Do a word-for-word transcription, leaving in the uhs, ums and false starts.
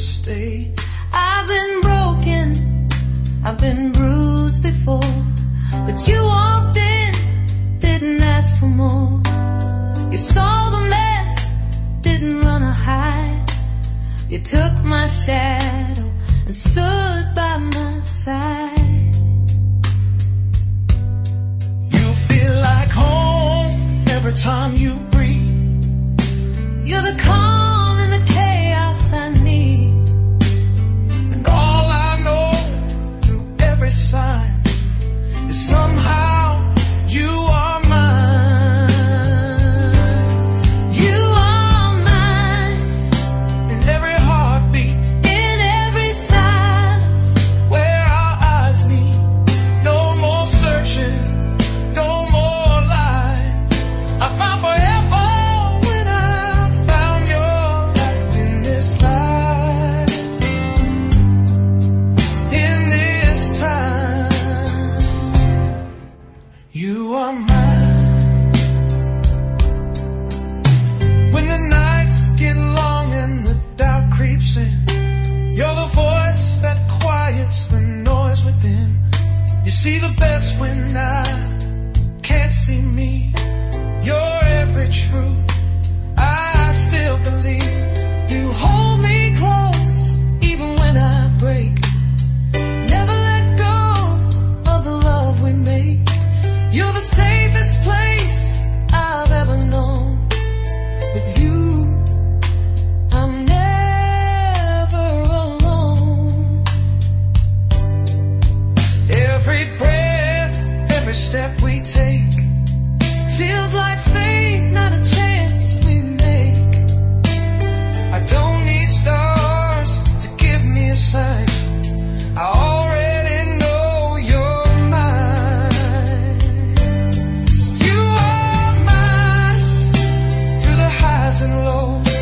stay. I've been broken, I've been bruised before, but you walked in, didn't ask for more. You saw the mess, didn't run or hide. You took my shadow and stood by my side. You feel like home every time you breathe. You're the calm in the chaos I need. And all I know through every sign is somehow you are mine. You are mine. In every heartbeat, in every silence, where our eyes meet. No more searching, no more lies. I found forever when I found your light in this life. In this time, you are mine. When the nights get long and the doubt creeps in, you're the voice that quiets the noise within. You see the best when I can't see me. You're every truth I still believe. You hold me close even when I break. Never let go of the love we make. You're the safest place I've ever known. With you, I'm never alone. Every breath, every step we take feels like fate, not a chance we make. I don't need stars to give me a sign. I already know you're mine. You are mine through the highs and lows.